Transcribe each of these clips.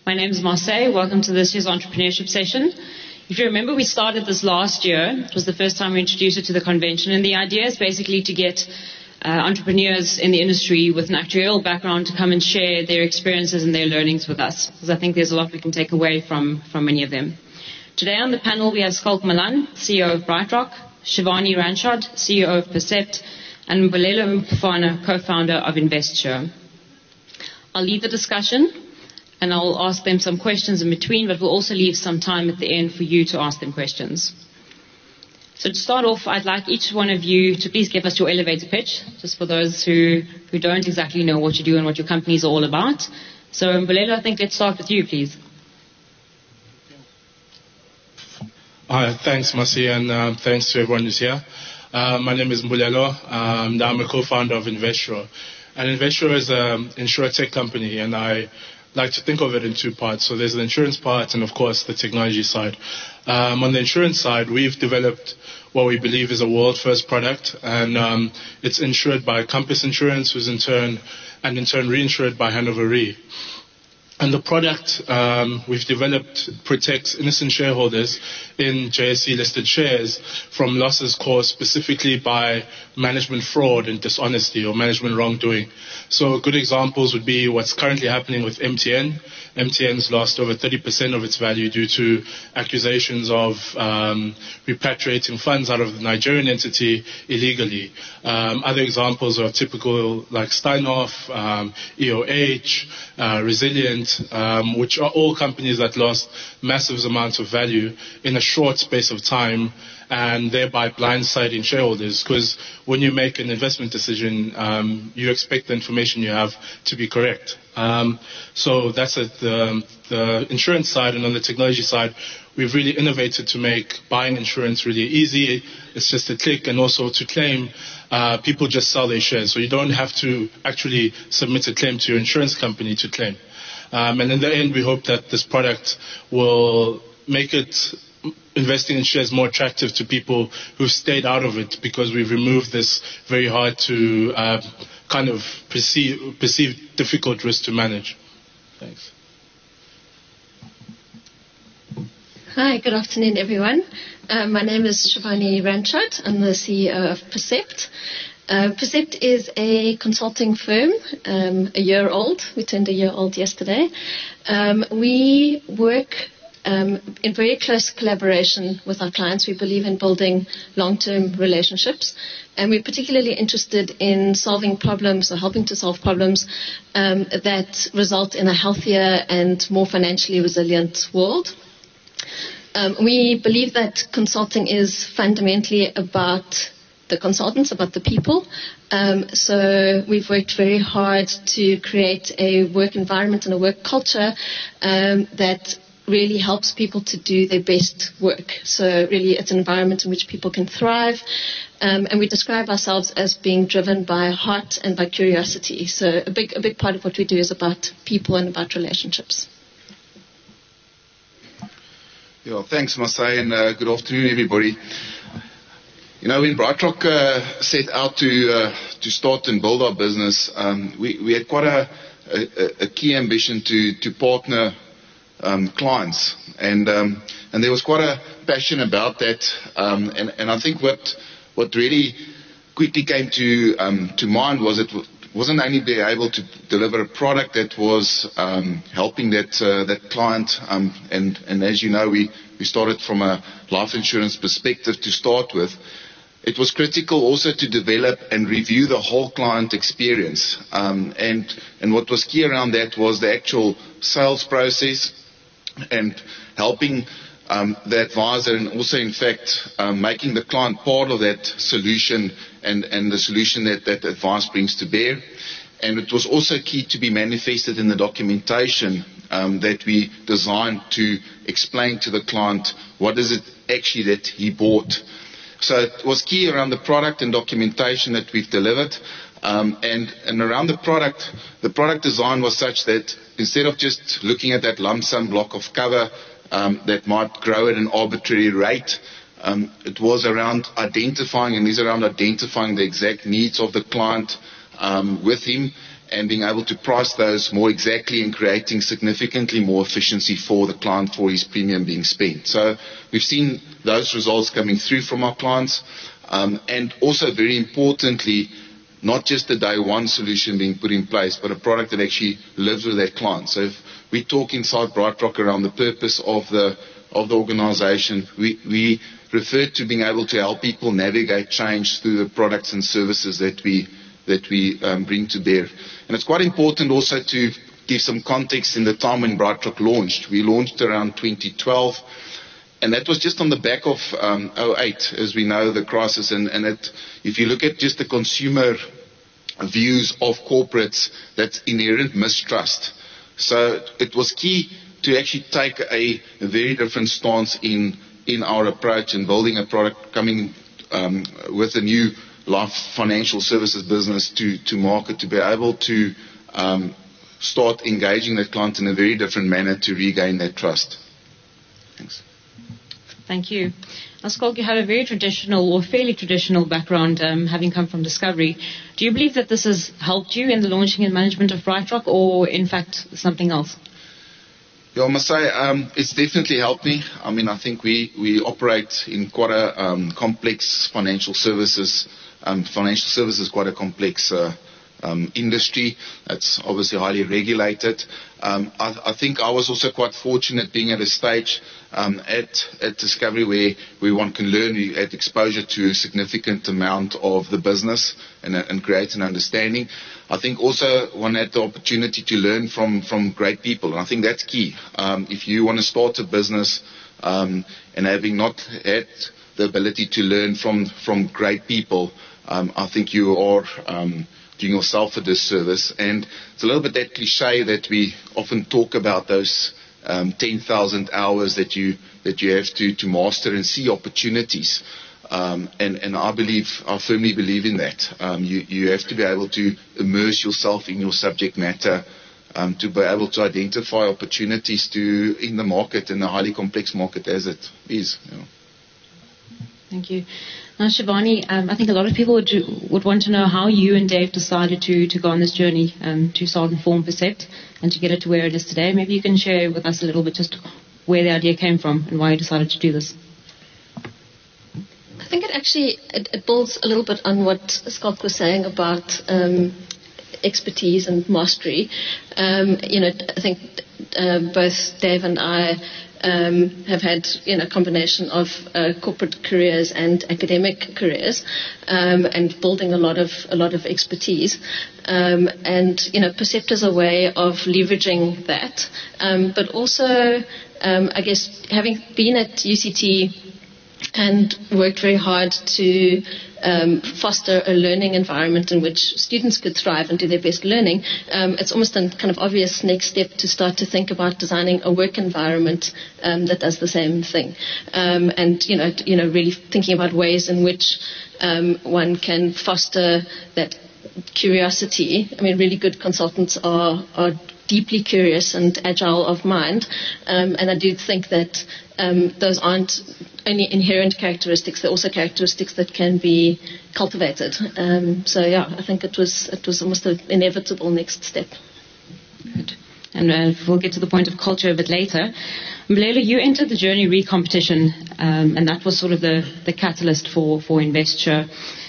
My name is Marseille. Welcome to this year's entrepreneurship session. If you remember, we started this last year. It was the first time we introduced it to the convention, and the idea is basically to get entrepreneurs in the industry with an actuarial background to come and share their experiences and their learnings with us, because I think there's a lot we can take away from many of them. Today on the panel we have Skalk Malan, CEO of BrightRock, Shivani Ranchod, CEO of Percept, and Mbulelo Mfana, co-founder of InvestSure. I'll lead the discussion, and I'll ask them some questions in between, but we'll also leave some time at the end for you to ask them questions. So to start off, I'd like each one of you to please give us your elevator pitch, just for those who don't exactly know what you do and what your company is all about. So Mbulelo, I think let's start with you, please. Hi, thanks, Masi, and thanks to everyone who's here. My name is Mbulelo, and I'm a co-founder of InvestSure. And InvestSure is an insurtech company, and I like to think of it in two parts. So there's the insurance part and, of course, the technology side. On the insurance side, we've developed what we believe is a world-first product, and it's insured by Compass Insurance, who's in turn reinsured by Hanover Re. And the product we've developed protects innocent shareholders in JSE-listed shares from losses caused specifically by management fraud and dishonesty or management wrongdoing. So good examples would be what's currently happening with MTN. MTN's lost over 30% of its value due to accusations of repatriating funds out of the Nigerian entity illegally. Other examples are typical like Steinhoff, EOH, Resilient, which are all companies that lost massive amounts of value in a short space of time, and thereby blindsiding shareholders, because when you make an investment decision, you expect the information you have to be correct. So that's at the insurance side, and on the technology side, we've really innovated to make buying insurance really easy. It's just a click, and also to claim, people just sell their shares, so you don't have to actually submit a claim to your insurance company to claim. And in the end, we hope that this product will make it investing in shares more attractive to people who've stayed out of it, because we've removed this very hard to kind of perceive difficult risk to manage. Thanks. Hi, good afternoon, everyone. My name is Shivani Ranchod. I'm the CEO of Percept. Percept is a consulting firm, a year old. We turned a year old yesterday. We work in very close collaboration with our clients. We believe in building long-term relationships, and we're particularly interested in solving problems or helping to solve problems that result in a healthier and more financially resilient world. We believe that consulting is fundamentally about the consultants, about the people. So we've worked very hard to create a work environment and a work culture that really helps people to do their best work. So really it's an environment in which people can thrive. And we describe ourselves as being driven by heart and by curiosity. So a big part of what we do is about people and about relationships. Yeah, thanks, Masai, and good afternoon, everybody. You know, when BrightRock set out to start and build our business, we had quite a key ambition to partner clients, and there was quite a passion about that, and I think what really quickly came to mind was it wasn't only being able to deliver a product that was helping that client, and as you know, we started from a life insurance perspective to start with. It was critical also to develop and review the whole client experience, and what was key around that was the actual sales process and helping the advisor, and also in fact making the client part of that solution and the solution that advice brings to bear. And it was also key to be manifested in the documentation that we designed to explain to the client what is it actually that he bought. So it was key around the product and documentation that we've delivered, and around the product design was such that instead of just looking at that lump sum block of cover that might grow at an arbitrary rate, it was around identifying the exact needs of the client with him, and being able to price those more exactly and creating significantly more efficiency for the client for his premium being spent. So we've seen those results coming through from our clients, and also very importantly, not just the day one solution being put in place, but a product that actually lives with that client. So if we talk inside BrightRock around the purpose of the organization, we refer to being able to help people navigate change through the products and services that we bring to bear. And it's quite important also to give some context in the time when BrightRock launched. We launched around 2012, and that was just on the back of 2008, as we know, the crisis. And if you look at just the consumer views of corporates, that's inherent mistrust. So it was key to actually take a very different stance in our approach and building a product, coming with a new life financial services business to market, to be able to start engaging that client in a very different manner to regain that trust. Thanks. Thank you. Now, Schalk, you have a very traditional or fairly traditional background, having come from Discovery. Do you believe that this has helped you in the launching and management of BrightRock, or in fact something else? Yeah, I must say it's definitely helped me. I mean, I think we operate in quite a complex financial services. Financial services is quite a complex industry. It's obviously highly regulated. I think I was also quite fortunate being at a stage at Discovery where one can learn, you had exposure to a significant amount of the business and create an understanding. I think also one had the opportunity to learn from great people, and I think that's key. If you want to start a business and having not had the ability to learn from great people, I think you are doing yourself a disservice. And it's a little bit that cliche that we often talk about, those 10,000 hours that you have to master and see opportunities. And I firmly believe in that. You have to be able to immerse yourself in your subject matter to be able to identify opportunities in the market, in a highly complex market as it is. You know. Thank you. Now, Shivani, I think a lot of people would want to know how you and Dave decided to go on this journey to start and form Percept and to get it to where it is today. Maybe you can share with us a little bit just where the idea came from and why you decided to do this. I think it builds a little bit on what Schalk was saying about expertise and mastery. I think both Dave and I have had a combination of corporate careers and academic careers, and building a lot of expertise. And Percept is a way of leveraging that, but also I guess having been at UCT and worked very hard to foster a learning environment in which students could thrive and do their best learning, it's almost a kind of obvious next step to start to think about designing a work environment that does the same thing. And really thinking about ways in which one can foster that curiosity. I mean, really good consultants are deeply curious and agile of mind, and I do think that those aren't only inherent characteristics, they're also characteristics that can be cultivated. I think it was almost an inevitable next step. Good. And we'll get to the point of culture a bit later. Mbulela, you entered the Journey Re competition, and that was sort of the catalyst for Investure.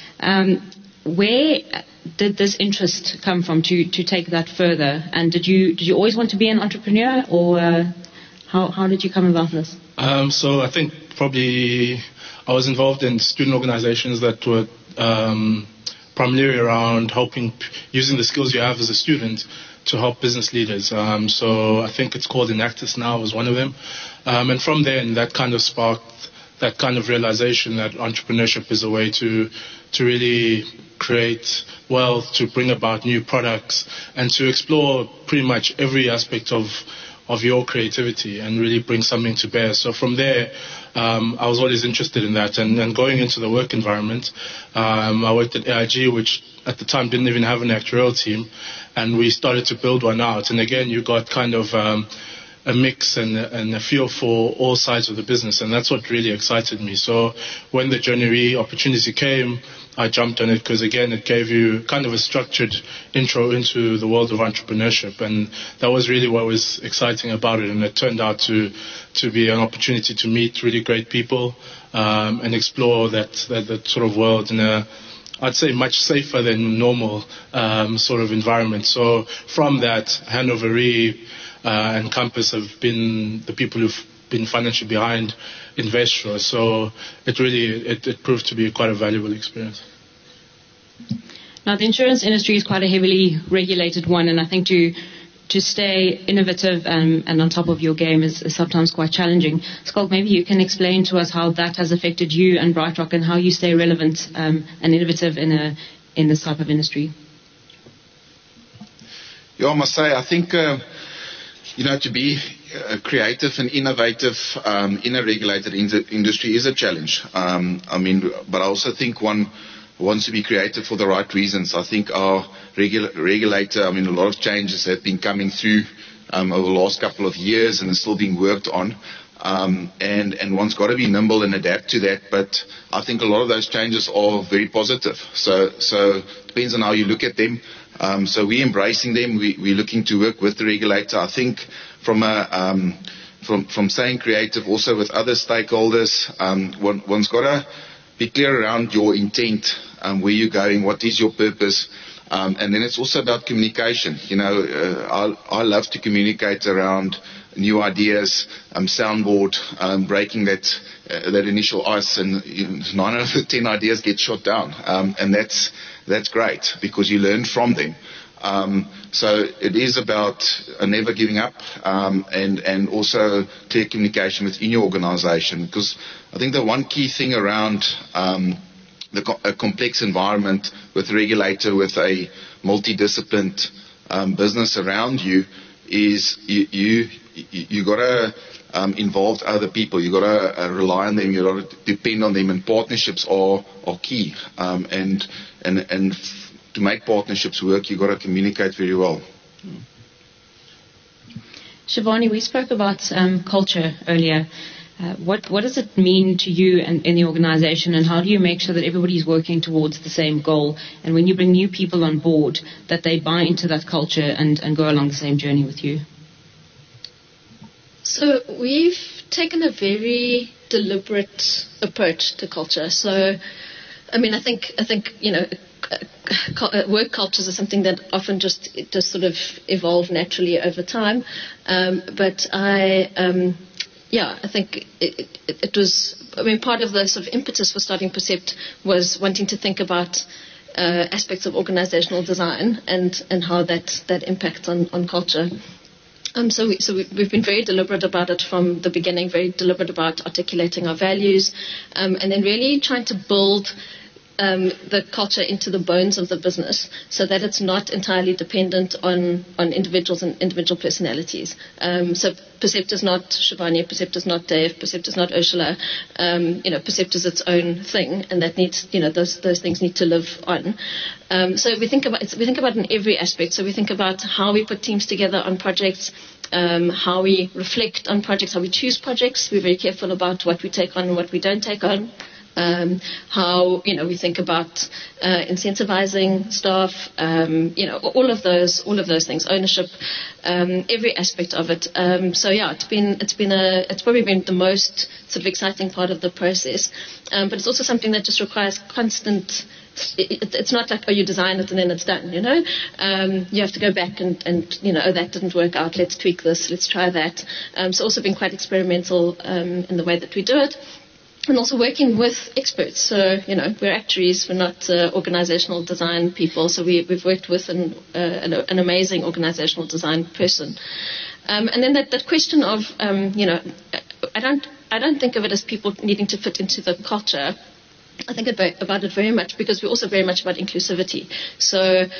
Where did this interest come from to take that further? And did you always want to be an entrepreneur, or how did you come about this? So I think probably I was involved in student organizations that were primarily around using the skills you have as a student to help business leaders. So I think it's called Enactus now, was one of them. And from there, that kind of sparked that kind of realization that entrepreneurship is a way to really create wealth, to bring about new products, and to explore pretty much every aspect of your creativity and really bring something to bear. So from there, I was always interested in that. And going into the work environment, I worked at AIG, which at the time didn't even have an actuarial team, and we started to build one out. And again, you got kind of a mix and a feel for all sides of the business, and that's what really excited me. So when the January opportunity came, I jumped on it because, again, it gave you kind of a structured intro into the world of entrepreneurship, and that was really what was exciting about it. And it turned out to be an opportunity to meet really great people and explore that sort of world in a, I'd say, much safer than normal sort of environment. So from that, Hanover Re and Compass have been the people who've been financially behind Investro. So it proved to be quite a valuable experience. Now, the insurance industry is quite a heavily regulated one, and I think to stay innovative and on top of your game is sometimes quite challenging. Schalk, maybe you can explain to us how that has affected you and BrightRock and how you stay relevant and innovative in this type of industry. Yeah, I must say, I think, to be creative and innovative in a regulated industry is a challenge. But I also think one wants to be creative for the right reasons. I think our regulator, a lot of changes have been coming through over the last couple of years and are still being worked on. And one's got to be nimble and adapt to that. But I think a lot of those changes are very positive. So it depends on how you look at them. So we're embracing them. We're looking to work with the regulator. I think from staying creative also with other stakeholders, one's got to be clear around your intent, where you're going, what is your purpose. And then it's also about communication. I love to communicate around new ideas, soundboard, breaking that initial ice, and 9 out of 10 ideas get shot down. And that's great because you learn from them. So it is about never giving up, and also clear communication within your organization, because I think the one key thing around a complex environment with a regulator, with a multidisciplined business around you, is you got to involve other people. You got to rely on them. You got to depend on them, and partnerships are key. And to make partnerships work, you got to communicate very well. Shivani, we spoke about culture earlier. What does it mean to you and in the organization, and how do you make sure that everybody is working towards the same goal? And when you bring new people on board, that they buy into that culture and go along the same journey with you? So we've taken a very deliberate approach to culture. So, I think work cultures are something that often just sort of evolve naturally over time. But I think it was, part of the sort of impetus for starting Percept was wanting to think about aspects of organizational design and how that impacts on culture. So we've been very deliberate about it from the beginning, very deliberate about articulating our values, and then really trying to build the culture into the bones of the business, so that it's not entirely dependent on individuals and individual personalities. So Percept is not Shivani, Percept is not Dave, Percept is not Ursula. Percept is its own thing, and that needs, those things need to live on. So we think about it in every aspect. So we think about how we put teams together on projects, how we reflect on projects, how we choose projects. We're very careful about what we take on and what we don't take on. How we think about incentivizing staff, all of those things, ownership, every aspect of it. It's probably been the most sort of exciting part of the process, but it's also something that just requires constant. It's not like, you design it and then it's done. You have to go back and that didn't work out. Let's tweak this. Let's try that. So also been quite experimental in the way that we do it. And also working with experts. So, we're actuaries, we're not organizational design people. So we've worked with an amazing organizational design person. And then that question of, I don't think of it as people needing to fit into the culture. I think about it very much because we're also very much about inclusivity. So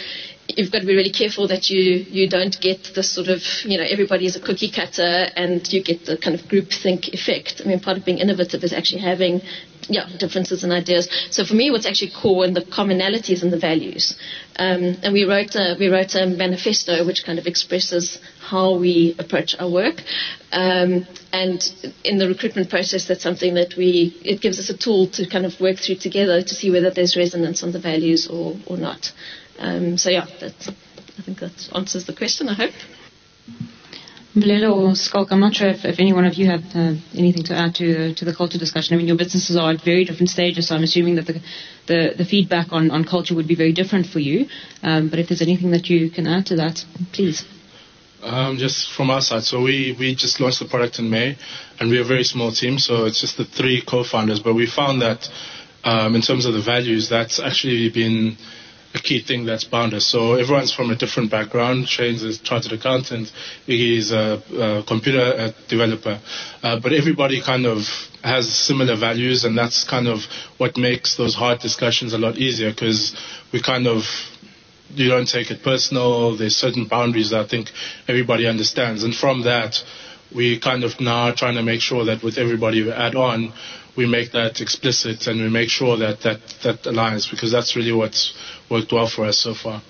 you've got to be really careful that you don't get this sort of, everybody is a cookie cutter and you get the kind of groupthink effect. I mean, part of being innovative is actually having differences in ideas. So for me, what's actually core in the commonalities and the values. And we wrote a manifesto which kind of expresses how we approach our work. And in the recruitment process, that's something that it gives us a tool to kind of work through together to see whether there's resonance on the values or not. I think that answers the question, I hope. Mbulelo or Skalk, I'm not sure if any one of you have anything to add to the culture discussion. I mean, your businesses are at very different stages, so I'm assuming that the feedback on culture would be very different for you. But if there's anything that you can add to that, please. Just from our side, so we just launched the product in May, and we're a very small team, so it's just the 3 co-founders. But we found that in terms of the values, that's actually been a key thing that's bound us. So everyone's from a different background. Shane's a chartered accountant. He's a computer developer. But everybody kind of has similar values, and that's kind of what makes those hard discussions a lot easier, because you don't take it personal. There's certain boundaries that I think everybody understands. And from that, we kind of now trying to make sure that with everybody we add on, we make that explicit and we make sure that aligns, because that's really what's worked well for us so far.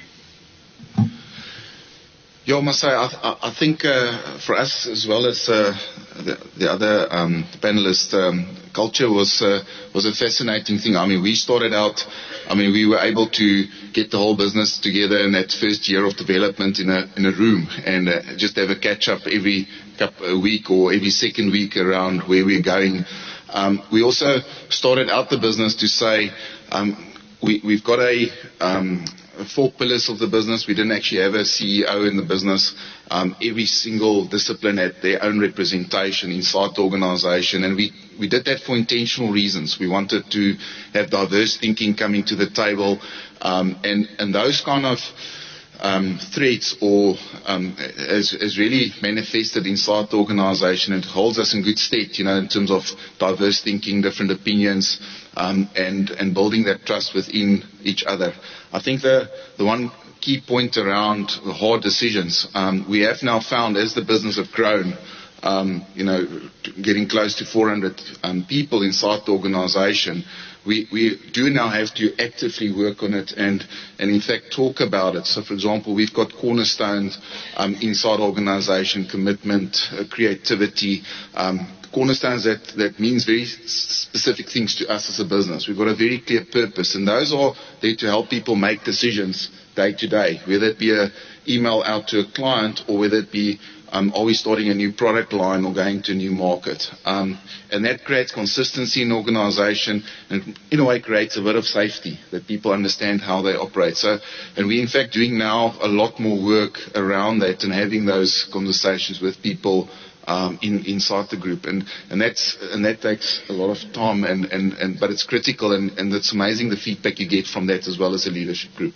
I must say, I think for us as well as the other panelists, culture was a fascinating thing. I mean, we started out, we were able to get the whole business together in that first year of development in a room and just have a catch up every week or every second week around where we're going. We also started out the business to say we've got 4 pillars of the business. We didn't actually have a CEO in the business. Every single discipline had their own representation inside the organization, and we did that for intentional reasons. We wanted to have diverse thinking coming to the table, and those kind of threats or has really manifested inside the organization. It holds us in good stead, in terms of diverse thinking, different opinions, and building that trust within each other. I think the one key point around the hard decisions, we have now found as the business have grown, getting close to 400 people inside the organization, we do now have to actively work on it and in fact talk about it. So for example, we've got cornerstones inside organization: commitment, creativity, cornerstones that means very specific things to us as a business. We've got a very clear purpose, and those are there to help people make decisions day to day, whether it be an email out to a client or whether it be are we starting a new product line or going to a new market. And that creates consistency in the organization and in a way creates a bit of safety that people understand how they operate. So, and we're in fact doing now a lot more work around that and having those conversations with people inside the group, and that takes a lot of time, but it's critical, and it's amazing the feedback you get from that as well as a leadership group.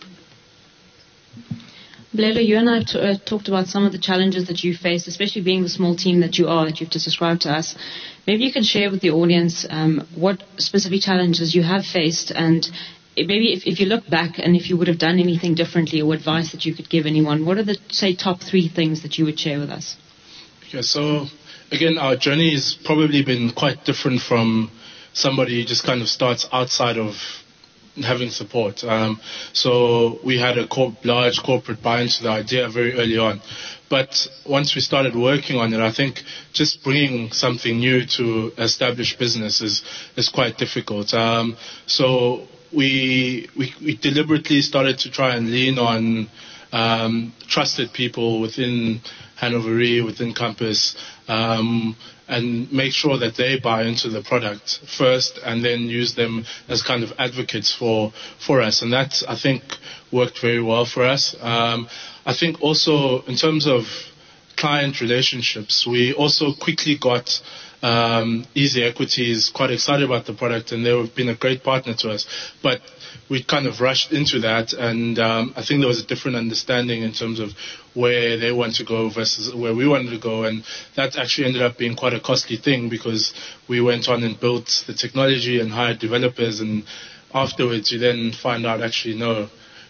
Mbulelo, you and I talked about some of the challenges that you faced, especially being the small team that you are, that you've just described to us. Maybe you can share with the audience what specific challenges you have faced, and maybe if you look back and if you would have done anything differently or advice that you could give anyone, what are the, say, top 3 things that you would share with us? Okay, so again, our journey has probably been quite different from somebody who just kind of starts outside of having support. So we had a large corporate buy into the idea very early on. But once we started working on it, I think just bringing something new to established business is quite difficult. So we deliberately started to try and lean on trusted people within Hanover Re, within Compass, and make sure that they buy into the product first and then use them as kind of advocates for us. And that, I think, worked very well for us. I think also in terms of client relationships, we also quickly got Easy Equities quite excited about the product, and they've been a great partner to us. But we kind of rushed into that, and I think there was a different understanding in terms of where they want to go versus where we wanted to go, and that actually ended up being quite a costly thing because we went on and built the technology and hired developers, and afterwards you then find out actually no,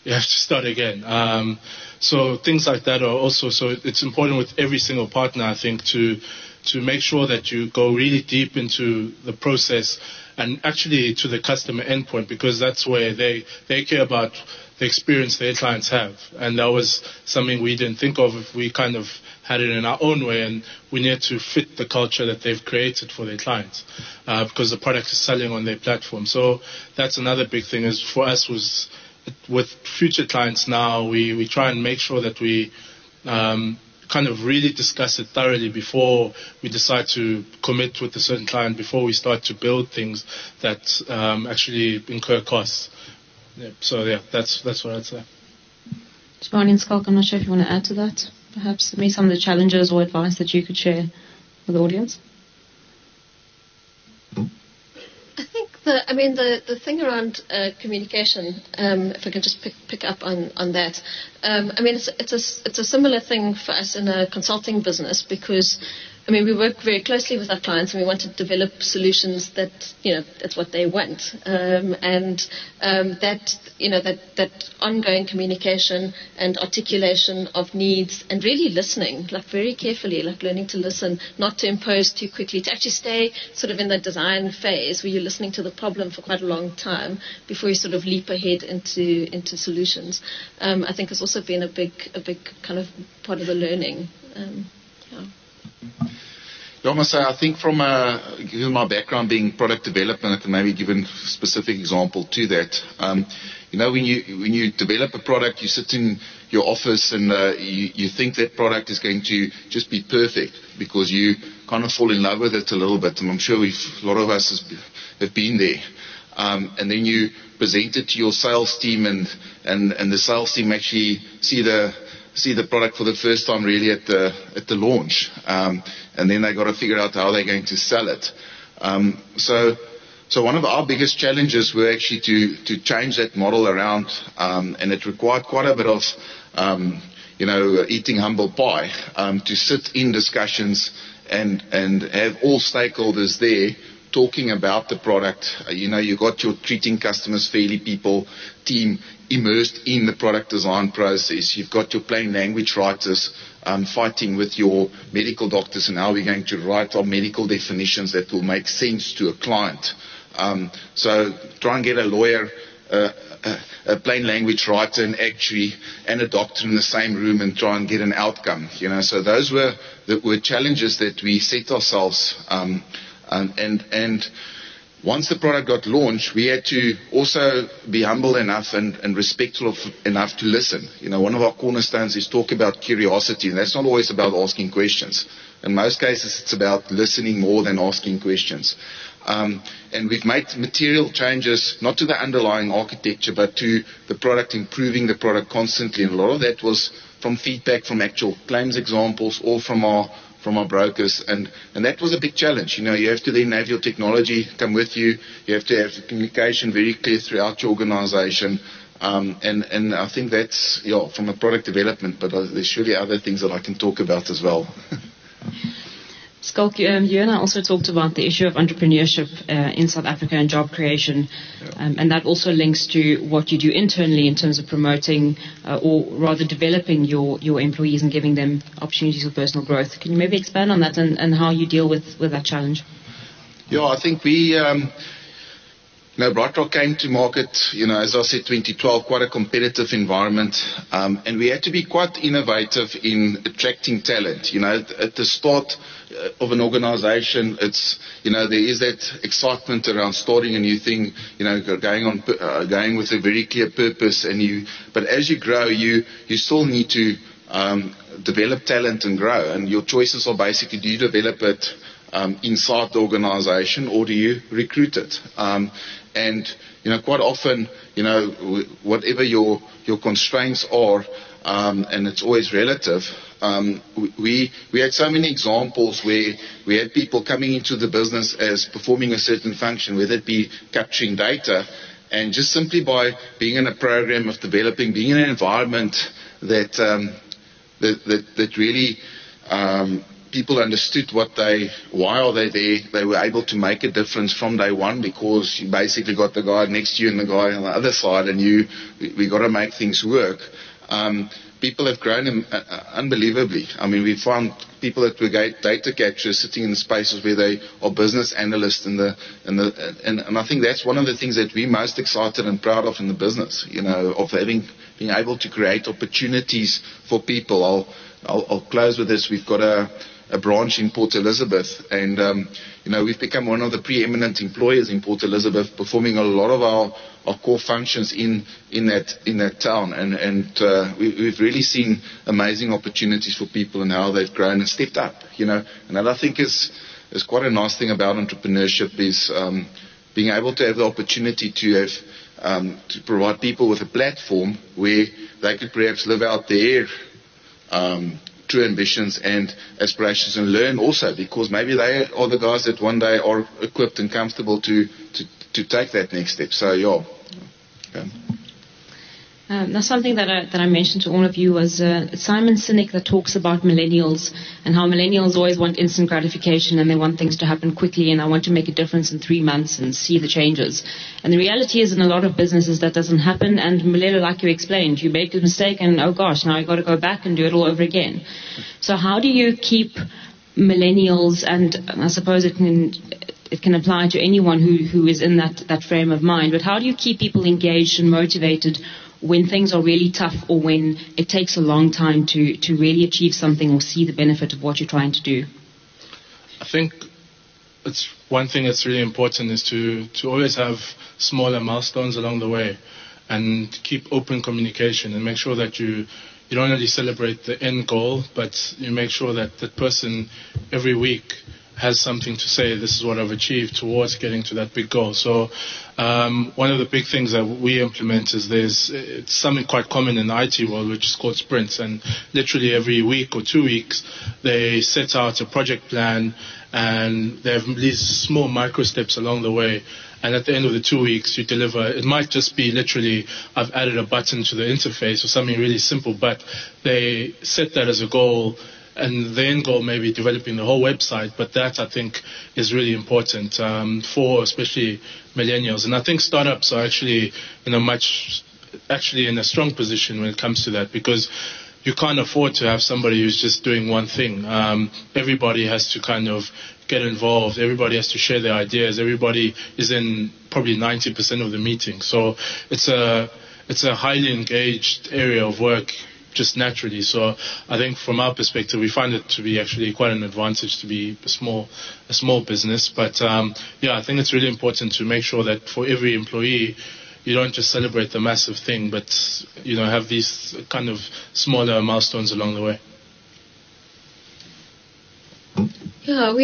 you have to start again. So things like that are also, so it's important with every single partner, I think, to make sure that you go really deep into the process and actually to the customer endpoint, because that's where they care about the experience their clients have. And that was something we didn't think of if we kind of had it in our own way, and we need to fit the culture that they've created for their clients, because the product is selling on their platform. So that's another big thing is for us was with future clients now, we try and make sure that we kind of really discuss it thoroughly before we decide to commit with a certain client, before we start to build things that actually incur costs. Yeah, so yeah, that's what I'd say. Shibani and Skalk, I'm not sure if you want to add to that. Perhaps maybe some of the challenges or advice that you could share with the audience. I think the thing around communication, if I can just pick up on that. It's a similar thing for us in a consulting business, because we work very closely with our clients and we want to develop solutions that, that's what they want. That ongoing communication and articulation of needs and really listening, like very carefully, like learning to listen, not to impose too quickly, to actually stay sort of in the design phase where you're listening to the problem for quite a long time before you sort of leap ahead into solutions. I think has also been a big kind of part of the learning. I must say, I think given my background being product development, I can maybe give a specific example to that. When you develop a product, you sit in your office and you think that product is going to just be perfect because you kind of fall in love with it a little bit, and I'm sure a lot of us have been there. And then you present it to your sales team, and the sales team actually see the product for the first time really at the launch, and then they got to figure out how they're going to sell it. So one of our biggest challenges were actually to change that model around, and it required quite a bit of eating humble pie, to sit in discussions and have all stakeholders there talking about the product. You got your treating customers fairly people team immersed in the product design process. You've got your plain language writers fighting with your medical doctors and how we're going to write our medical definitions that will make sense to a client. So try and get a lawyer, a plain language writer, and actuary, and a doctor in the same room and try and get an outcome. So those were challenges that we set ourselves. And once the product got launched, we had to also be humble enough and respectful enough to listen. One of our cornerstones is talk about curiosity, and that's not always about asking questions. In most cases, it's about listening more than asking questions. And we've made material changes, not to the underlying architecture, but to the product, improving the product constantly. And a lot of that was from feedback from actual claims examples or from our brokers, and that was a big challenge. You have to then have your technology come with you. You have to have the communication very clear throughout your organization, and I think that's from a product development. But there's surely other things that I can talk about as well. Skalk, you and I also talked about the issue of entrepreneurship in South Africa and job creation, and that also links to what you do internally in terms of promoting or rather developing your employees and giving them opportunities for personal growth. Can you maybe expand on that and how you deal with that challenge? Yeah, I think we... BrightRock came to market, as I said, 2012, quite a competitive environment, and we had to be quite innovative in attracting talent. At the start of an organization, it's, there is that excitement around starting a new thing, going with a very clear purpose, but as you grow, you still need to develop talent and grow, and your choices are basically, do you develop it inside the organization, or do you recruit it? And quite often, whatever your constraints are, and it's always relative. We had so many examples where we had people coming into the business as performing a certain function, whether it be capturing data, and just simply by being in a program of developing, being in an environment that really people understood why are they there. They were able to make a difference from day one, because you basically got the guy next to you and the guy on the other side, and we got to make things work. People have grown unbelievably. I mean, we found people that were data capturers sitting in spaces where they are business analysts, and I think that's one of the things that we're most excited and proud of in the business, of being able to create opportunities for people. I'll close with this. We've got a branch in Port Elizabeth, and we've become one of the preeminent employers in Port Elizabeth, performing a lot of our core functions in that town, and we've really seen amazing opportunities for people and how they've grown and stepped up. And that, I think, is quite a nice thing about entrepreneurship, is being able to have the opportunity to provide people with a platform where they could perhaps live out their true ambitions and aspirations, and learn also, because maybe they are the guys that one day are equipped and comfortable to take that next step. So, yeah. Now, something that I mentioned to all of you was Simon Sinek, that talks about millennials and how millennials always want instant gratification, and they want things to happen quickly, and I want to make a difference in 3 months and see the changes. And the reality is, in a lot of businesses, that doesn't happen. And Malelo, like you explained, you make a mistake and, oh gosh, now I've got to go back and do it all over again. So how do you keep millennials, and I suppose it can apply to anyone who is in that frame of mind, but how do you keep people engaged and motivated when things are really tough, or when it takes a long time to really achieve something or see the benefit of what you're trying to do? I think it's one thing that's really important is to always have smaller milestones along the way, and keep open communication, and make sure that you don't only celebrate the end goal, but you make sure that that person every week has something to say, this is what I've achieved towards getting to that big goal. So one of the big things that we implement is it's something quite common in the IT world, which is called sprints. And literally every week or 2 weeks, they set out a project plan, and they have these small micro steps along the way. And at the end of the 2 weeks, you deliver. It might just be literally, I've added a button to the interface or something really simple, but they set that as a goal. And the end goal may be developing the whole website, but that, I think, is really important for especially millennials. And I think startups are actually in a strong position when it comes to that, because you can't afford to have somebody who's just doing one thing. Everybody has to kind of get involved. Everybody has to share their ideas. Everybody is in probably 90% of the meeting. So it's a highly engaged area of work, just naturally. So I think from our perspective, we find it to be actually quite an advantage to be a small business. But I think it's really important to make sure that for every employee, you don't just celebrate the massive thing, but have these kind of smaller milestones along the way. Yeah,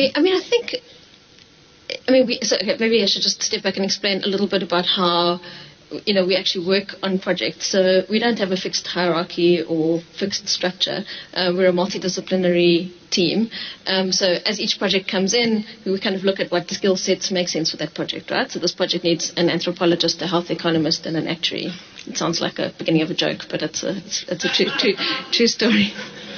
maybe I should just step back and explain a little bit about how we actually work on projects. So we don't have a fixed hierarchy or fixed structure. We're a multidisciplinary team. So as each project comes in, we kind of look at what skill sets make sense for that project, right? So this project needs an anthropologist, a health economist, and an actuary. It sounds like a beginning of a joke, but it's a true story.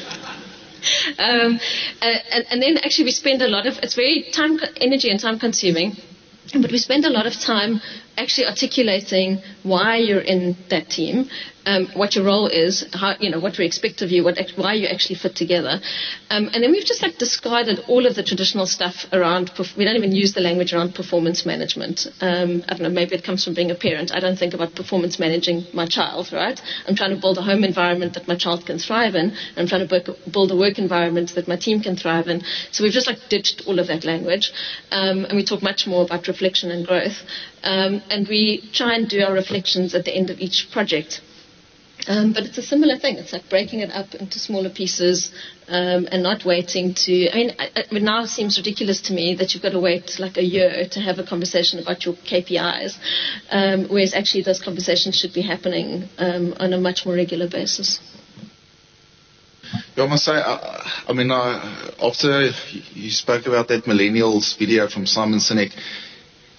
And then actually we spend it's very energy and time consuming, but we spend a lot of time actually articulating why you're in that team, what your role is, what we expect of you, why you actually fit together. And then we've just discarded all of the traditional stuff around, we don't even use the language around performance management. I don't know, maybe it comes from being a parent. I don't think about performance managing my child, right? I'm trying to build a home environment that my child can thrive in. I'm trying to build a work environment that my team can thrive in. So we've just ditched all of that language. And we talk much more about reflection and growth. And we try and do our reflections at the end of each project. But it's a similar thing. It's breaking it up into smaller pieces and not waiting to... it now seems ridiculous to me that you've got to wait a year to have a conversation about your KPIs, whereas actually those conversations should be happening on a much more regular basis. Yeah, I must say, after you spoke about that millennials video from Simon Sinek,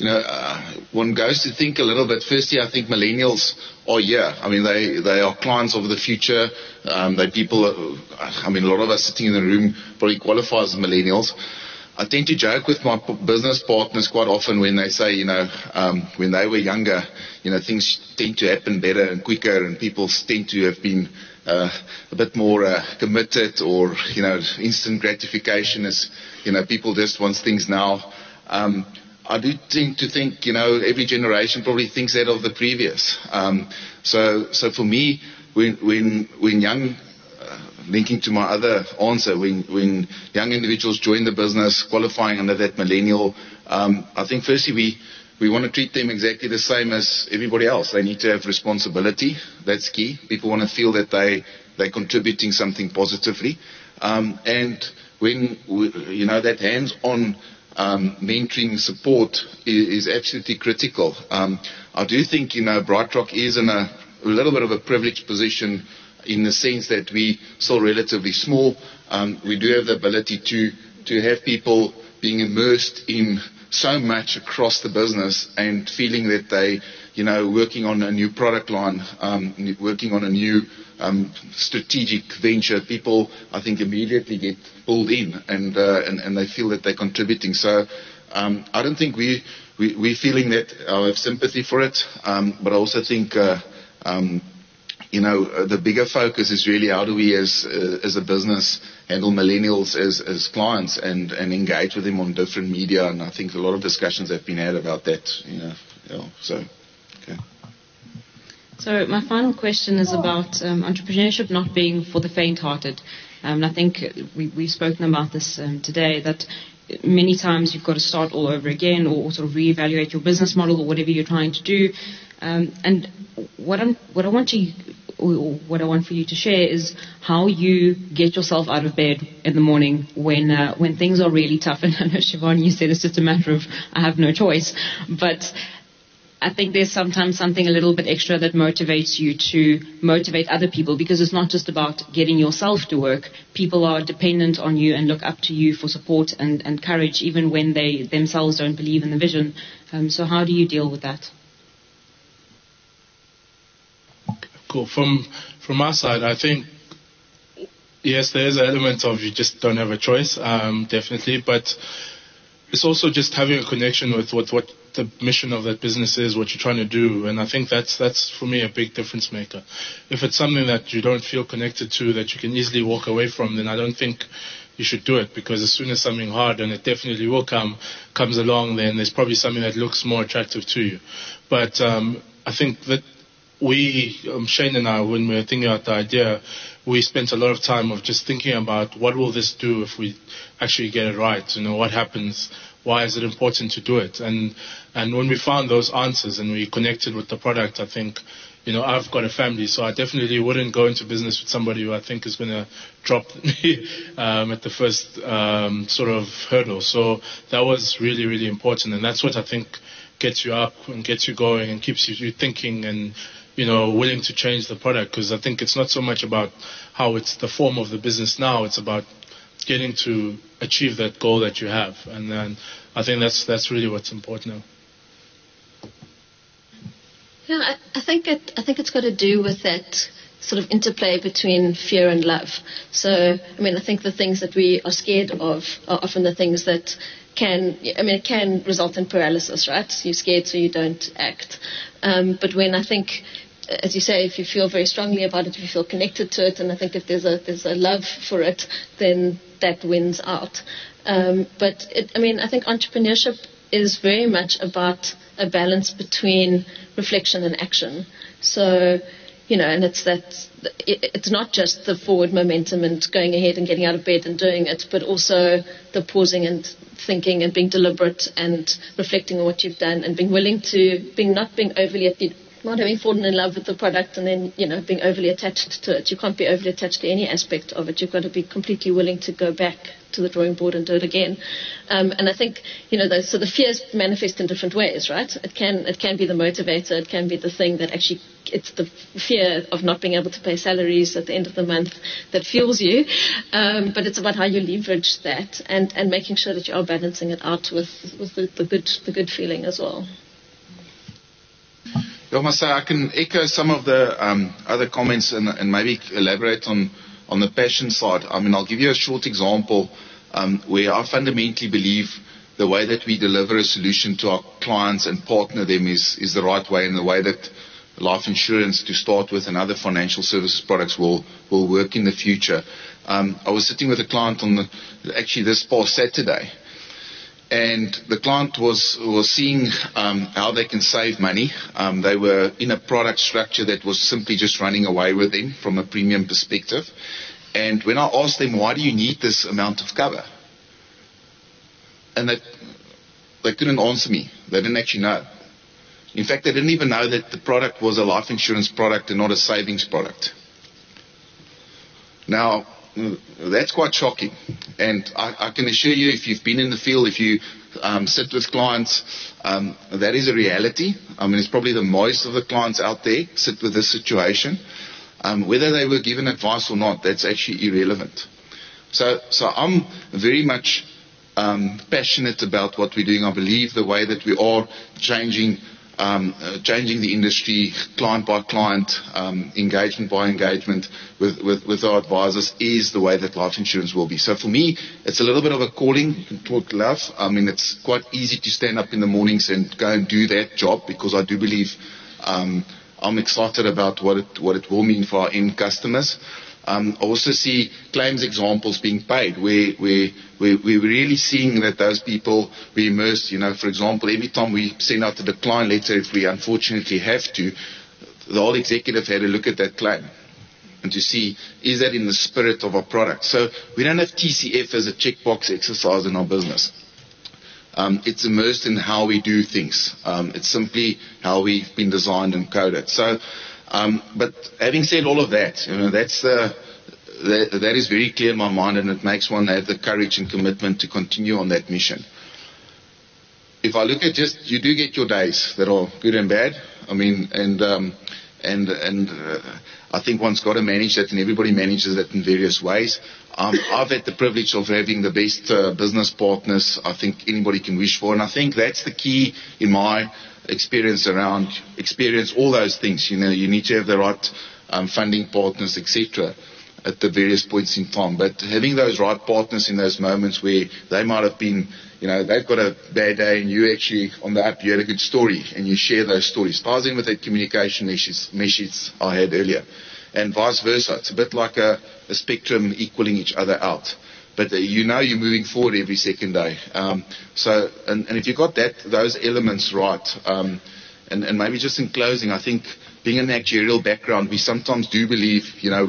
one goes to think a little bit. Firstly, I think millennials are here. I mean, they are clients of the future. They people. I mean, a lot of us sitting in the room probably qualify as millennials. I tend to joke with my business partners quite often when they say, when they were younger, things tend to happen better and quicker, and people tend to have been a bit more committed, or instant gratification is, people just want things now. I do tend to think, every generation probably thinks that of the previous. So for me, when young, linking to my other answer, when young individuals join the business, qualifying under that millennial, I think firstly we want to treat them exactly the same as everybody else. They need to have responsibility. That's key. People want to feel that they're contributing something positively. And when, that hands-on mentoring support is absolutely critical. I do think, BrightRock is in a little bit of a privileged position in the sense that we still relatively small. We do have the ability to have people being immersed in so much across the business and feeling that they, working on a new product line, working on a new strategic venture. People, I think, immediately get pulled in and they feel that they're contributing. So I don't think we're feeling that. I have sympathy for it, but I also think the bigger focus is really how do we as a business handle millennials as clients and engage with them on different media. And I think a lot of discussions have been had about that. So, okay. So my final question is about entrepreneurship not being for the faint-hearted. And I think we've spoken about this today, that many times you've got to start all over again or sort of reevaluate your business model or whatever you're trying to do. And what I want for you to share is how you get yourself out of bed in the morning when things are really tough. And I know, Shivani, you said it's just a matter of I have no choice. But I think there's sometimes something a little bit extra that motivates you to motivate other people, because it's not just about getting yourself to work. People are dependent on you and look up to you for support and courage, even when they themselves don't believe in the vision. So how do you deal with that? Cool. From our side, I think, yes, there is an element of you just don't have a choice, definitely, but it's also just having a connection with what the mission of that business is, what you're trying to do, and I think that's for me a big difference maker. If it's something that you don't feel connected to, that you can easily walk away from, then I don't think you should do it, because as soon as something hard, and it definitely will comes along, then there's probably something that looks more attractive to you. But I think that Shane and I, when we were thinking about the idea, we spent a lot of time of just thinking about what will this do if we actually get it right? What happens? Why is it important to do it? And when we found those answers and we connected with the product, I think, I've got a family, so I definitely wouldn't go into business with somebody who I think is going to drop me at the first sort of hurdle. So that was really, really important, and that's what I think gets you up and gets you going and keeps you thinking and willing to change the product, because I think it's not so much about how it's the form of the business now, it's about getting to achieve that goal that you have, and then I think that's really what's important now. Yeah, I think it's got to do with that sort of interplay between fear and love. So, I think the things that we are scared of are often the things that it can result in paralysis, right? You're scared, so you don't act. But when I think, as you say, if you feel very strongly about it, if you feel connected to it, and I think if there's a love for it, then that wins out. But I think entrepreneurship is very much about a balance between reflection and action. So, and it's not just the forward momentum and going ahead and getting out of bed and doing it, but also the pausing and thinking and being deliberate and reflecting on what you've done and being willing to, not having fallen in love with the product and then, being overly attached to it. You can't be overly attached to any aspect of it. You've got to be completely willing to go back to the drawing board and do it again. And I think, the fears manifest in different ways, right? It can be the motivator. It can be the thing that actually it's the fear of not being able to pay salaries at the end of the month that fuels you. But it's about how you leverage that and making sure that you are balancing it out with the good feeling as well. I must say I can echo some of the other comments and maybe elaborate on the passion side. I mean, I'll give you a short example where I fundamentally believe the way that we deliver a solution to our clients and partner them is the right way, and the way that life insurance to start with and other financial services products will work in the future. I was sitting with a client on actually this past Saturday, and the client was seeing how they can save money. They were in a product structure that was simply just running away with them from a premium perspective. And when I asked them, why do you need this amount of cover? And they couldn't answer me. They didn't actually know. In fact, they didn't even know that the product was a life insurance product and not a savings product. Now, that's quite shocking. And I can assure you, if you've been in the field, if you sit with clients, that is a reality. I mean, it's probably the most of the clients out there sit with this situation. Whether they were given advice or not, that's actually irrelevant. So I'm very much passionate about what we're doing. I believe the way that we are changing the industry, client by client, engagement by engagement with our advisors is the way that life insurance will be. So for me, it's a little bit of a calling toward love. I mean, it's quite easy to stand up in the mornings and go and do that job, because I do believe I'm excited about what it will mean for our end customers. I also see claims examples being paid where we're really seeing that those people we immersed. For example, every time we send out a decline letter, if we unfortunately have to, the whole executive had to look at that claim and to see, is that in the spirit of our product? So we don't have TCF as a checkbox exercise in our business. It's immersed in how we do things. It's simply how we've been designed and coded. So, but having said all of that, that is very clear in my mind, and it makes one have the courage and commitment to continue on that mission. If I look at you do get your days that are good and bad. I mean, and I think one's got to manage that, and everybody manages that in various ways. I've had the privilege of having the best business partners I think anybody can wish for, and I think that's the key in my experience all those things. You need to have the right funding partners, etc., at the various points in time. But having those right partners in those moments where they might have been, they've got a bad day and you actually on the up, you had a good story, and you share those stories. Ties in with that communication message I had earlier, and vice versa. It's a bit like a spectrum equaling each other out. But you're moving forward every second day. And if you got those elements right, and maybe just in closing, I think being an actuarial background, we sometimes do believe,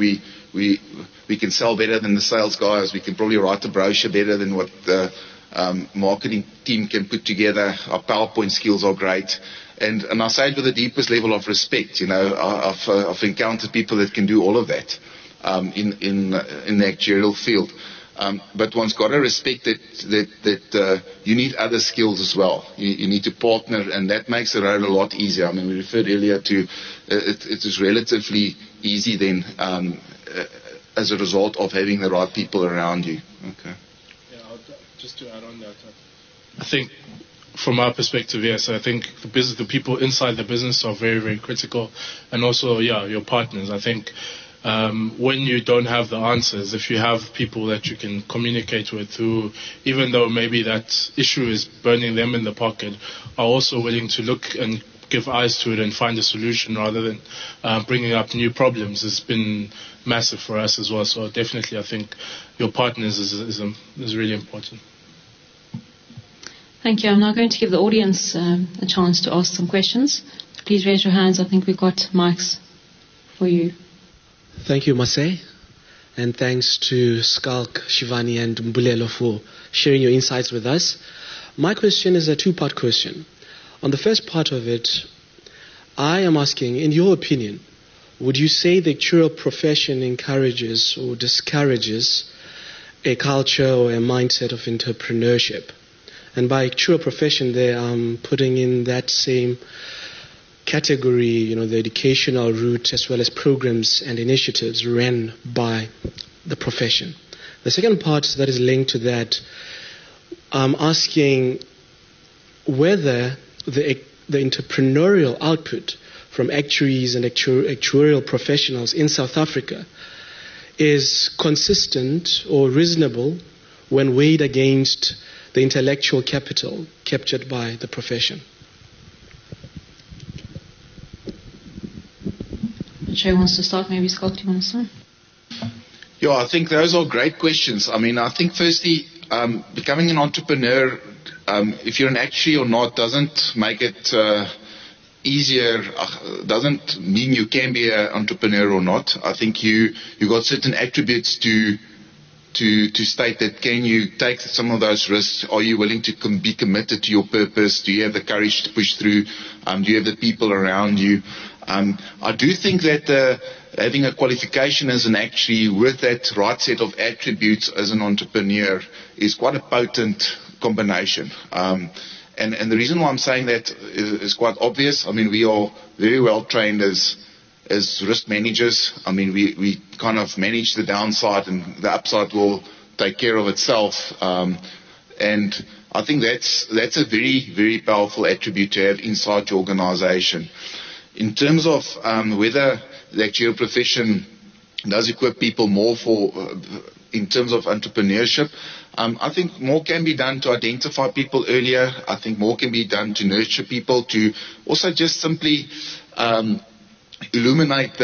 we can sell better than the sales guys. We can probably write a brochure better than what the marketing team can put together. Our PowerPoint skills are great. And I say it with the deepest level of respect. I've encountered people that can do all of that in the actuarial field. But one's got to respect that you need other skills as well. You need to partner, and that makes the road a lot easier. I mean, we referred earlier to it is relatively easy then as a result of having the right people around you. Okay. Yeah, just to add on that, I think from our perspective, yes, I think the people inside the business are very, very critical, and also, your partners. I think when you don't have the answers, if you have people that you can communicate with who, even though maybe that issue is burning them in the pocket, are also willing to look and give eyes to it and find a solution rather than bringing up new problems, has been massive for us as well. So definitely I think your partners is really important. Thank you. I'm now going to give the audience a chance to ask some questions. Please raise your hands. I think we've got mics for you. Thank you, Masay. And thanks to Skalk, Shivani and Mbulelo for sharing your insights with us. My question is a two-part question. On the first part of it, I am asking, in your opinion, would you say the actuarial profession encourages or discourages a culture or a mindset of entrepreneurship? And by actuarial profession there, I'm putting in that same category, the educational route as well as programs and initiatives ran by the profession. The second part that is linked to that, I'm asking whether the entrepreneurial output from actuaries and actuarial professionals in South Africa is consistent or reasonable when weighed against the intellectual capital captured by the profession. Jay wants to start. Maybe Scott, do you want to start? Yeah, I think those are great questions. I mean, I think firstly, becoming an entrepreneur, if you're an actuary or not, doesn't make it easier, doesn't mean you can be an entrepreneur or not. I think you got certain attributes to state that can you take some of those risks? Are you willing to be committed to your purpose? Do you have the courage to push through? Do you have the people around you? I do think that having a qualification as an actuary with that right set of attributes as an entrepreneur is quite a potent combination. And the reason why I'm saying that is quite obvious. I mean, we are very well trained as risk managers. I mean, we kind of manage the downside and the upside will take care of itself. And I think that's a very, very powerful attribute to have inside your organization. In terms of whether the actuarial profession does equip people more in terms of entrepreneurship, I think more can be done to identify people earlier. I think more can be done to nurture people, to also just simply illuminate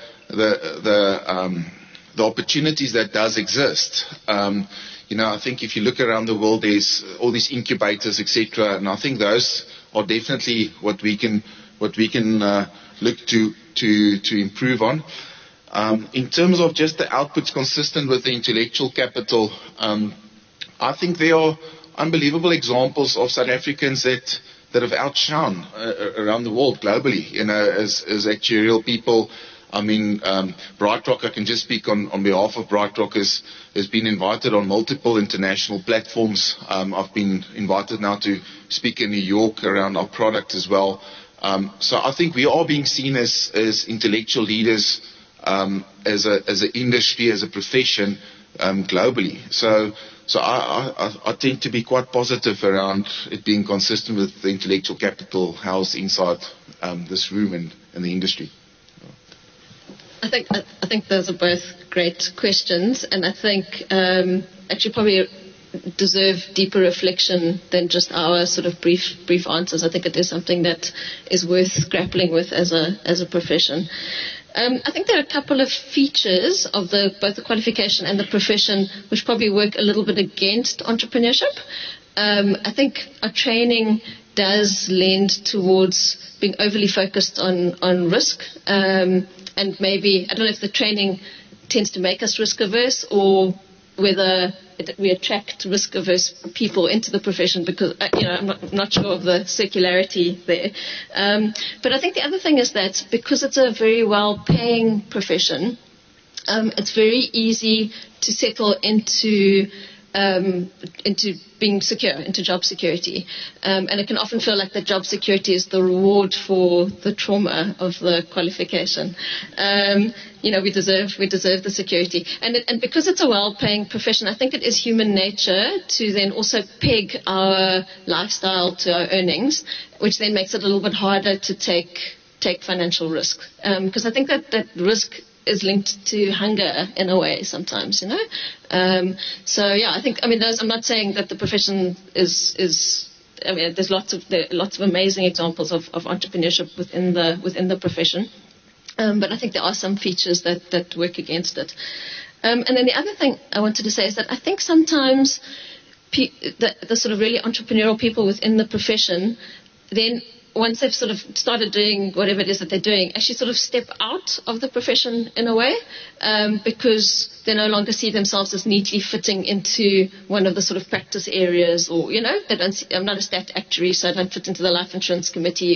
the opportunities that does exist. I think if you look around the world, there's all these incubators, etc., and I think those are definitely what we can look to improve on. In terms of just the outputs consistent with the intellectual capital, I think there are unbelievable examples of South Africans that have outshone around the world globally, as actuarial people. I mean, BrightRock, I can just speak on behalf of BrightRock, has been invited on multiple international platforms. I've been invited now to speak in New York around our product as well. So I think we are being seen as intellectual leaders, as an industry, as a profession, globally. So I tend to be quite positive around it being consistent with the intellectual capital housed inside this room and the industry. I think those are both great questions, and I think actually probably deserve deeper reflection than just our sort of brief answers. I think it is something that is worth grappling with as a profession. I think there are a couple of features of both the qualification and the profession which probably work a little bit against entrepreneurship. I think our training does lend towards being overly focused on risk, and maybe, I don't know if the training tends to make us risk averse or whether we attract risk averse people into the profession, because I'm not sure of the circularity there. But I think the other thing is that because it's a very well paying profession, it's very easy to settle into being secure, into job security. And it can often feel like the job security is the reward for the trauma of the qualification. We deserve the security. And because it's a well-paying profession, I think it is human nature to then also peg our lifestyle to our earnings, which then makes it a little bit harder to take financial risk. Because I think that risk is linked to hunger in a way sometimes, I think, I'm not saying that the profession is there's lots of amazing examples of entrepreneurship within the profession. But I think there are some features that work against it. And then the other thing I wanted to say is that I think sometimes the sort of really entrepreneurial people within the profession, then once they've sort of started doing whatever it is that they're doing, actually sort of step out of the profession in a way, because they no longer see themselves as neatly fitting into one of the sort of practice areas, or, I'm not a stat actuary, so I don't fit into the life insurance committee,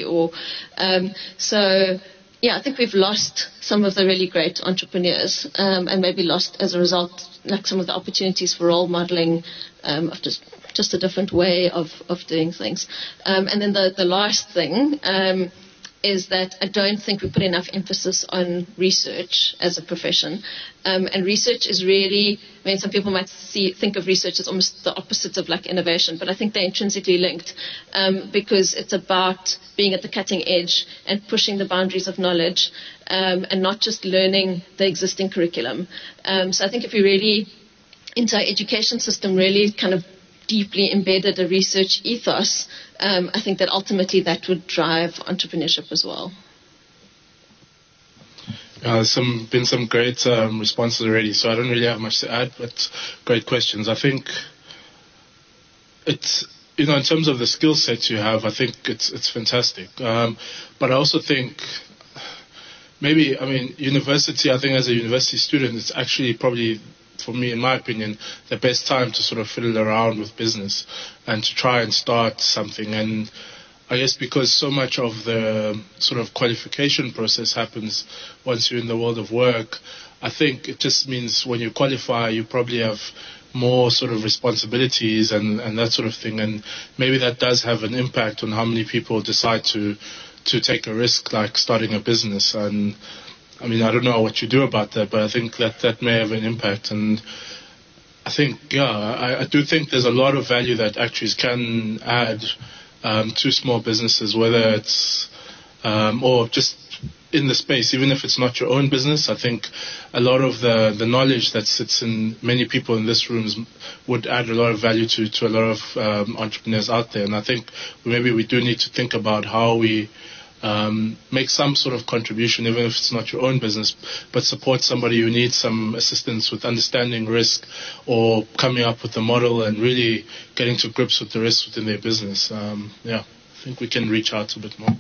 I think we've lost some of the really great entrepreneurs, and maybe lost as a result, like some of the opportunities for role modeling, of just a different way of doing things. And then the last thing is that I don't think we put enough emphasis on research as a profession. And research is really, I mean, some people might think of research as almost the opposite of like innovation, but I think they're intrinsically linked because it's about being at the cutting edge and pushing the boundaries of knowledge and not just learning the existing curriculum. So I think if we really, into our education system, really kind of deeply embedded a research ethos, I think that ultimately that would drive entrepreneurship as well. There's been some great responses already, so I don't really have much to add, but great questions. I think it's, in terms of the skill sets you have, I think it's fantastic. But I also think university, I think as a university student, it's actually probably, for me, in my opinion, the best time to sort of fiddle around with business and to try and start something. And I guess because so much of the sort of qualification process happens once you're in the world of work, I think it just means when you qualify, you probably have more sort of responsibilities and that sort of thing. And maybe that does have an impact on how many people decide to take a risk like starting a business. And I mean, I don't know what you do about that, but I think that may have an impact. And I think, I do think there's a lot of value that actuaries can add to small businesses, whether it's or just in the space, even if it's not your own business. I think a lot of the knowledge that sits in many people in this room would add a lot of value to a lot of entrepreneurs out there. And I think maybe we do need to think about how we make some sort of contribution, even if it's not your own business, but support somebody who needs some assistance with understanding risk or coming up with a model and really getting to grips with the risks within their business. I think we can reach out a bit more.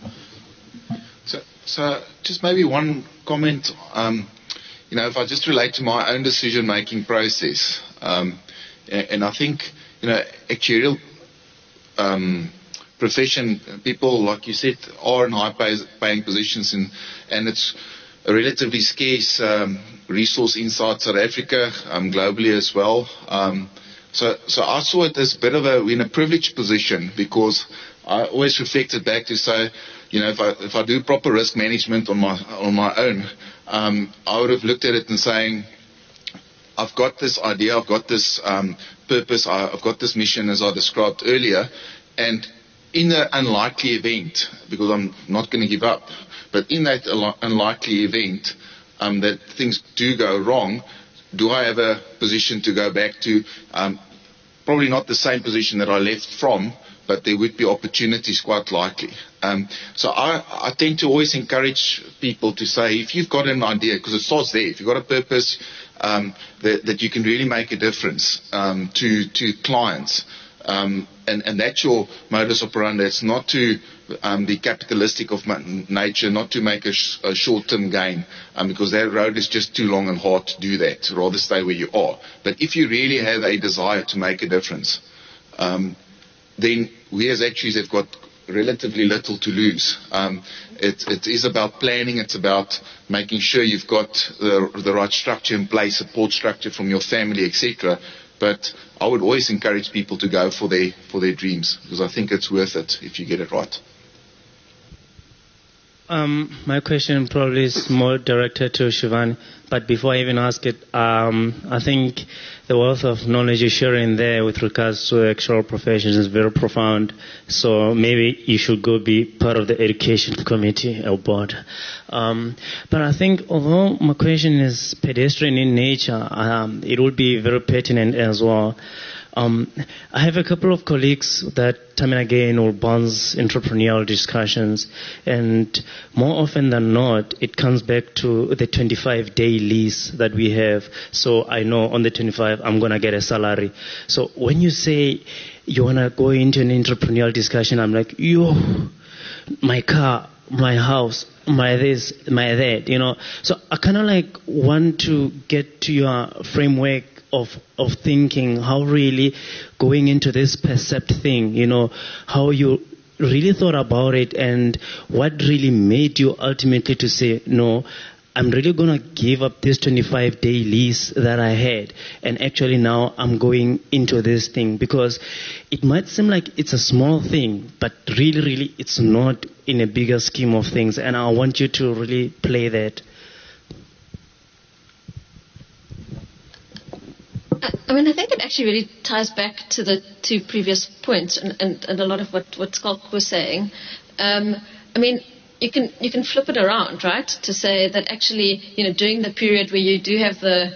So just maybe one comment, if I just relate to my own decision-making process, and I think, actuarial profession, people, like you said, are in high-paying positions, and it's a relatively scarce resource inside South Africa, globally as well. So I saw it as a bit of we're in a privileged position, because I always reflected back to say, if I do proper risk management on my own, I would have looked at it and saying, I've got this idea, I've got this purpose, I've got this mission as I described earlier, and in the unlikely event, because I'm not going to give up, but in that unlikely event that things do go wrong, do I have a position to go back to? Probably not the same position that I left from, but there would be opportunities quite likely. So I tend to always encourage people to say, if you've got an idea, because it starts there, if you've got a purpose that you can really make a difference to clients, and that's your modus operandi. It's not to be capitalistic of nature, not to make a short-term gain, because that road is just too long and hard to do that. Rather stay where you are. But if you really have a desire to make a difference, then we as actuaries have got relatively little to lose. It is about planning. It's about making sure you've got the right structure in place, support structure from your family, etc. But I would always encourage people to go for their dreams, because I think it's worth it if you get it right. My question probably is more directed to Shivani, but before I even ask it, I think the wealth of knowledge you're sharing there with regards to actuarial professions is very profound. So maybe you should go be part of the education committee or board. But I think although my question is pedestrian in nature, it would be very pertinent as well. I have a couple of colleagues that time and again will bounce entrepreneurial discussions, and more often than not, it comes back to the 25-day lease that we have. So I know on the 25, I'm going to get a salary. So when you say you want to go into an entrepreneurial discussion, I'm like, my car, my house, my this, my that, So I kind of like want to get to your framework of thinking, how really going into this percept thing, how you really thought about it, and what really made you ultimately to say, no, I'm really going to give up this 25-day lease that I had, and actually now I'm going into this thing? Because it might seem like it's a small thing, but really it's not in a bigger scheme of things, and I want you to really play that. I think it actually really ties back to the two previous points and a lot of what Schalk was saying. You can flip it around, right? To say that actually, during the period where you do have the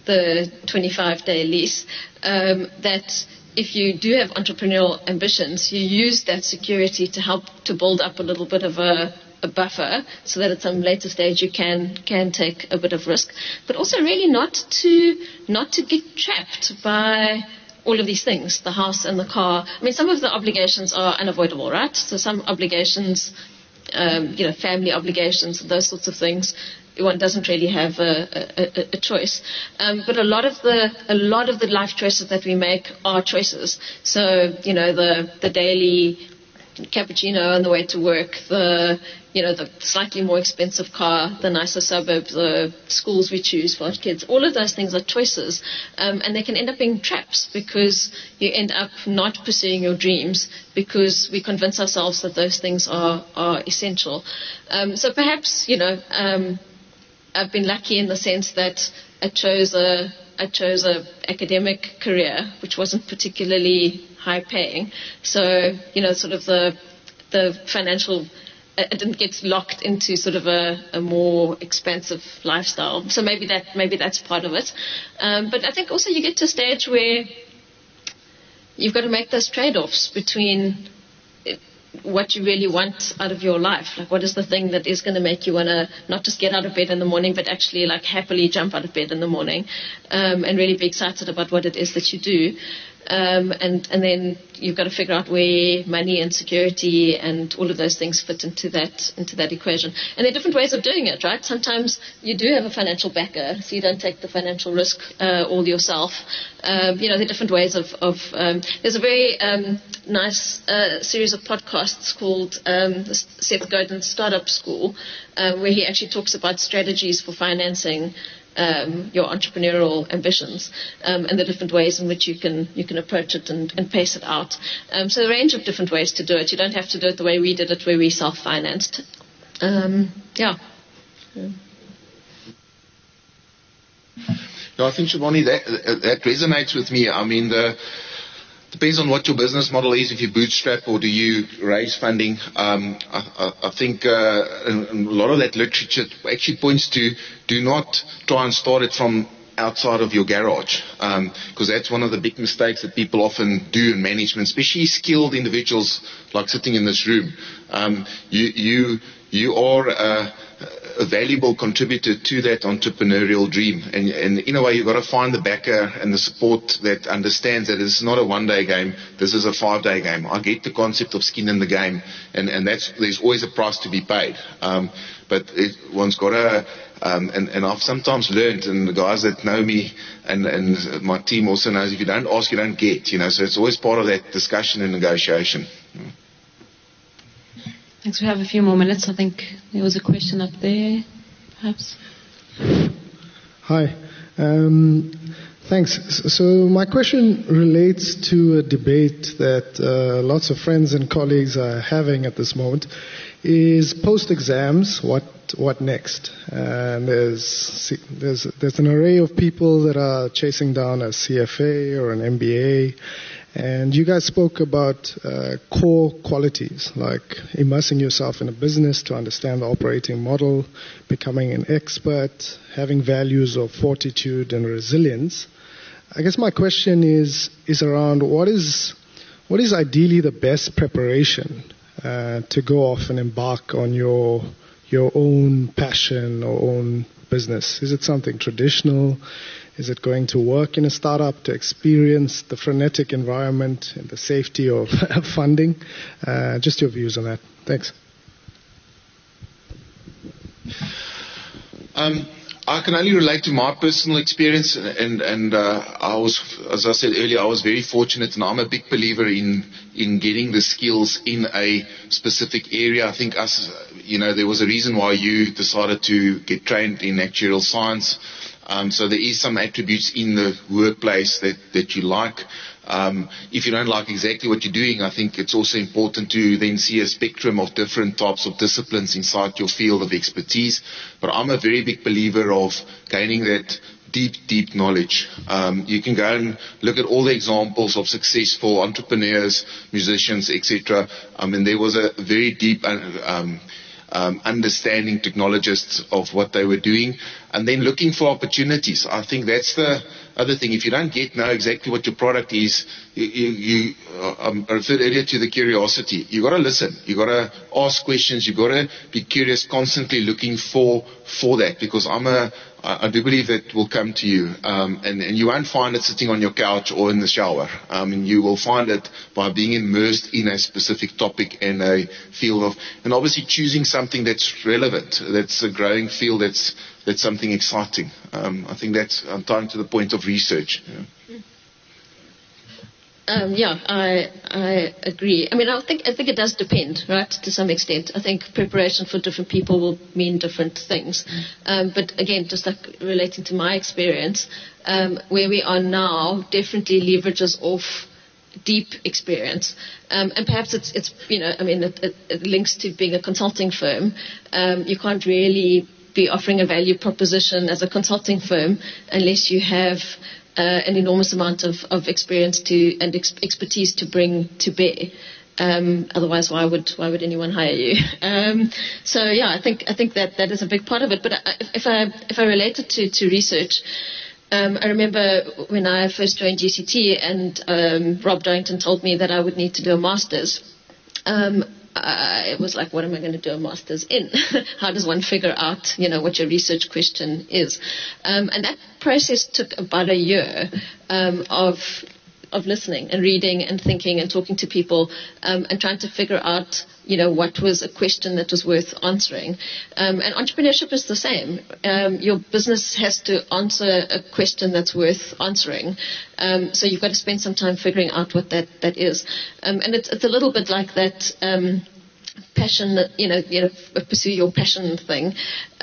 25-day lease, that if you do have entrepreneurial ambitions, you use that security to help to build up a little bit of a buffer, so that at some later stage you can take a bit of risk, but also really not to get trapped by all of these things, the house and the car. Some of the obligations are unavoidable, right? So some obligations, family obligations, those sorts of things, one doesn't really have a choice. But a lot of the life choices that we make are choices. So, the daily cappuccino on the way to work, the slightly more expensive car, the nicer suburb, the schools we choose for our kids, all of those things are choices. And they can end up being traps because you end up not pursuing your dreams because we convince ourselves that those things are essential. So perhaps, I've been lucky in the sense that I chose a academic career which wasn't particularly high paying. So, sort of the financial, it didn't get locked into sort of a more expensive lifestyle. So maybe that's part of it. But I think also you get to a stage where you've got to make those trade-offs between what you really want out of your life. Like, what is the thing that is going to make you want to not just get out of bed in the morning, but actually like happily jump out of bed in the morning, and really be excited about what it is that you do. And then you've got to figure out where money and security and all of those things fit into that equation. And there are different ways of doing it, right? Sometimes you do have a financial backer, so you don't take the financial risk all yourself. There are different ways of there's a very nice series of podcasts called the Seth Godin Startup School, where he actually talks about strategies for financing your entrepreneurial ambitions, and the different ways in which you can approach it and pace it out. So a range of different ways to do it. You don't have to do it the way we did it, where we self-financed. Yeah, I think, Shivani, that resonates with me. Depends on what your business model is, if you bootstrap or do you raise funding. I think a lot of that literature actually points to do not try and start it from outside of your garage, because that's one of the big mistakes that people often do in management, especially skilled individuals like sitting in this room. You are a valuable contributor to that entrepreneurial dream, and in a way you've got to find the backer and the support that understands that it's not a one-day game, this is a 5-day game. I get the concept of skin in the game, and there's always a price to be paid, but one's got to and I've sometimes learned, and the guys that know me and my team also knows, if you don't ask, you don't get, so it's always part of that discussion and negotiation. Thanks. We have a few more minutes. I think there was a question up there, perhaps. Hi. Thanks. So my question relates to a debate that lots of friends and colleagues are having at this moment. Is post-exams, what next? And there's an array of people that are chasing down a CFA or an MBA. And you guys spoke about core qualities like immersing yourself in a business to understand the operating model, becoming an expert, having values of fortitude and resilience. I guess my question is around what is ideally the best preparation to go off and embark on your own passion or own business? Is it something traditional? Is it going to work in a startup to experience the frenetic environment and the safety of funding? Just your views on that. Thanks. I can only relate to my personal experience, and I was, as I said earlier, I was very fortunate, and I'm a big believer in getting the skills in a specific area. I think there was a reason why you decided to get trained in actuarial science. So there is some attributes in the workplace that you like. If you don't like exactly what you're doing, I think it's also important to then see a spectrum of different types of disciplines inside your field of expertise. But I'm a very big believer of gaining that deep knowledge. You can go and look at all the examples of successful entrepreneurs, musicians, etc. And there was a very deep understanding technologists of what they were doing, and then looking for opportunities. I think that's the other thing. If you don't know exactly what your product is, I referred earlier to the curiosity. You got to listen. You got to ask questions. You got to be curious, constantly looking for that, because I do believe that will come to you, and you won't find it sitting on your couch or in the shower. You will find it by being immersed in a specific topic and a field of, and obviously choosing something that's relevant, that's a growing field, that's something exciting. I think I'm tying to the point of research. I agree. I mean, I think it does depend, right, to some extent. I think preparation for different people will mean different things. But again, just like relating to my experience, where we are now definitely leverages off deep experience. And perhaps it links to being a consulting firm. You can't really be offering a value proposition as a consulting firm unless you have an enormous amount of experience and expertise to bring to bear. Otherwise, why would anyone hire you? I think that is a big part of it. But if I relate it to research, I remember when I first joined GCT and Rob Darrington told me that I would need to do a master's. It was like, what am I going to do a master's in? How does one figure out, what your research question is? And that process took about a year of listening and reading and thinking and talking to people and trying to figure out, what was a question that was worth answering. And entrepreneurship is the same. Your business has to answer a question that's worth answering. So you've got to spend some time figuring out what that is. And it's a little bit like that passion, pursue your passion thing.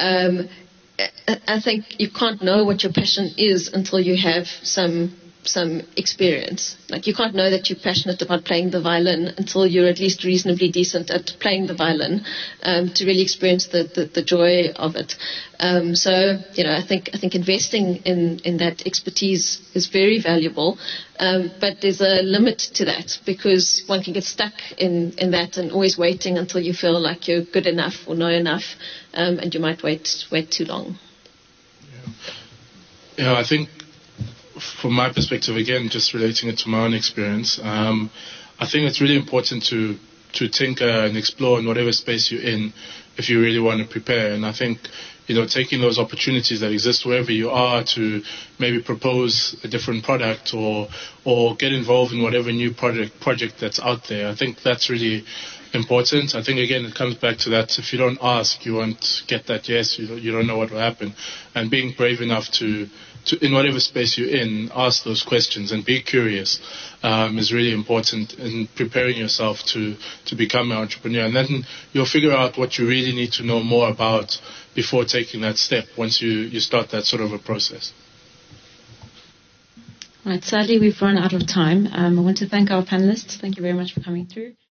I think you can't know what your passion is until you have some experience. Like, you can't know that you're passionate about playing the violin until you're at least reasonably decent at playing the violin, to really experience the joy of it. I think investing in that expertise is very valuable, but there's a limit to that, because one can get stuck in that and always waiting until you feel like you're good enough or know enough, and you might wait too long. Yeah, I think from my perspective, again, just relating it to my own experience, I think it's really important to tinker and explore in whatever space you're in if you really want to prepare. And I think, taking those opportunities that exist wherever you are to maybe propose a different product or get involved in whatever new project that's out there, I think that's really important. I think, again, it comes back to that. If you don't ask, you won't get that yes. You don't know what will happen. And being brave enough to in whatever space you're in, ask those questions and be curious is really important in preparing yourself to become an entrepreneur. And then you'll figure out what you really need to know more about before taking that step once you start that sort of a process. Right, sadly, we've run out of time. I want to thank our panelists. Thank you very much for coming through.